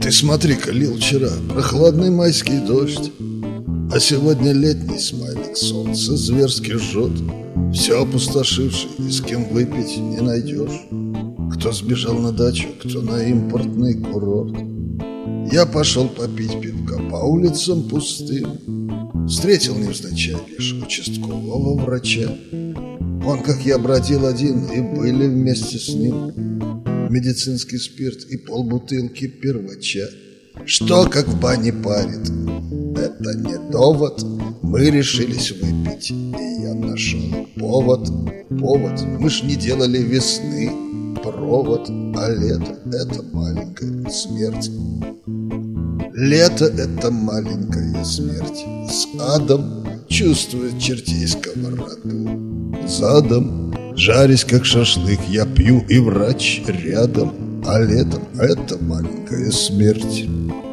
Ты смотри-ка, лил вчера прохладный майский дождь, а сегодня летний смайлик, солнце зверски жжет. Все опустошивший, и с кем выпить не найдешь. Кто сбежал на дачу, кто на импортный курорт. Я пошел попить пивка по улицам пустым. Встретил невзначай лишь участкового врача. Он, как я, бродил один, и были вместе с ним медицинский спирт и полбутылки первача. Что, как в бане парит, это не довод. Мы решились выпить, и я нашел повод. Мы ж не делали весны провод, а лето — это маленькая смерть. Лето — это маленькая смерть. С адом чувствует чертей сковороду. Задом, жарясь как шашлык, я пью, и врач рядом. А летом — это маленькая смерть.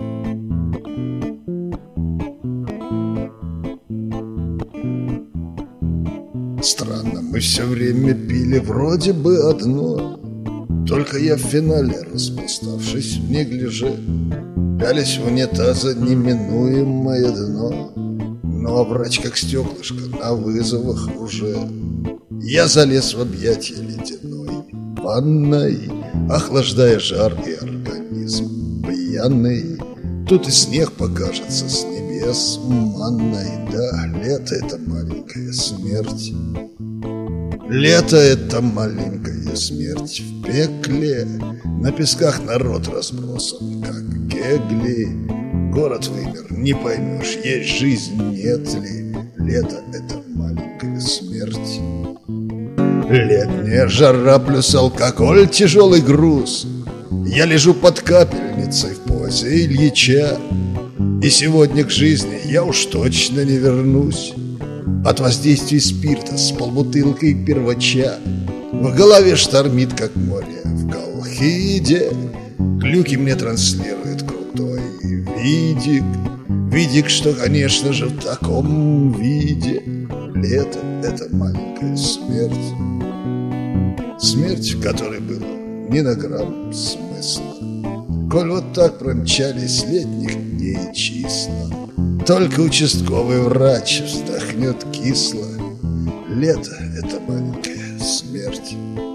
Странно, мы все время пили вроде бы одно. Только я в финале, распластавшись в неглиже, пялись в унитаза неминуемое дно. Ну а врач как стеклышко на вызовах уже. Я залез в объятия ледяной ванной, охлаждая жар и организм пьяный. Тут и снег покажется с небес манной. Да, лето — это маленькая смерть. Лето — это маленькая смерть в пекле. На песках народ разбросан, как кегли. Город вымер, не поймешь, есть жизнь, нет ли. Лето — это маленькая смерть. Летняя жара плюс алкоголь, тяжелый груз. Я лежу под капельницей в позе Ильича. И сегодня к жизни я уж точно не вернусь от воздействия спирта с полбутылкой первача. В голове штормит, как море в Колхиде. Глюки мне транслирует крутой видик. Видик, что, конечно же, в таком виде лето — это маленькая смерть. Смерть, в которой было ни на грамм смысла. Коль вот так промчались летних дней числа, только участковый врач вздохнет кисло. Лето — это маленькая смерть.